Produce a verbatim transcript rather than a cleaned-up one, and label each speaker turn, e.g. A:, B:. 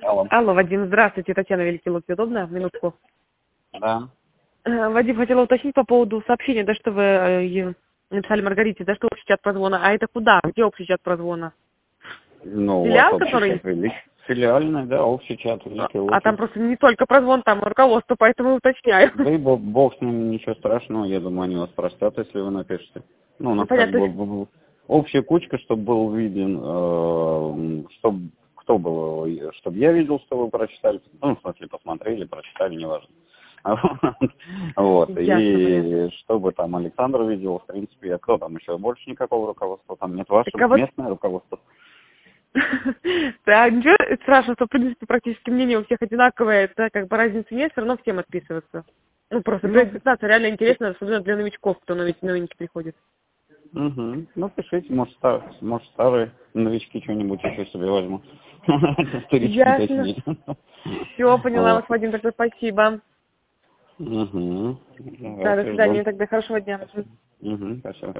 A: Алло.
B: Алло, Вадим, здравствуйте. Татьяна, Великий Луки. Удобно? Минутку.
A: Да.
B: Э, Вадим, хотела уточнить по поводу сообщения, да, что вы э, е- написали Маргарите, да, что общий чат прозвона. А это куда? Где общий чат прозвона?
A: Ну, у вас
B: Филиал,
A: общий
B: который...
A: чат велик. Филиальный, да, общий чат
B: А
A: Великий
B: а там
A: Луки.
B: просто не только прозвон, там руководство, поэтому уточняю.
A: Да и бог, бог с ними, ничего страшного, я думаю, они вас простят, если вы напишете. Ну, у
B: Ну,
A: нас как
B: понятно, то
A: бы
B: есть...
A: в- в- общая кучка, чтобы был виден, э, чтобы кто был, чтобы я видел, что вы прочитали, ну, в смысле, посмотрели, прочитали, неважно. Вот,
B: Ясно, понятно.
A: и чтобы там Александр видел, в принципе, а кто там еще, больше никакого руководства, там нет ваше
B: Так а вот...
A: местное руководство.
B: Да, ничего страшного, что, в принципе, практически мнение у всех одинаковое, это как бы разницы нет, все равно всем отписываться. Ну, просто
A: Ну,
B: презентация реально интересно, особенно для новичков, кто нович- новенький приходит.
A: угу. Ну, пишите, может, стар, может, старые новички что-нибудь еще себе возьмут. Старички,
B: Ясно.
A: точнее.
B: Все, поняла
A: Вот.
B: вас, Вадим, тогда спасибо.
A: Угу.
B: Да, до свидания, тогда хорошего дня.
A: Угу, спасибо.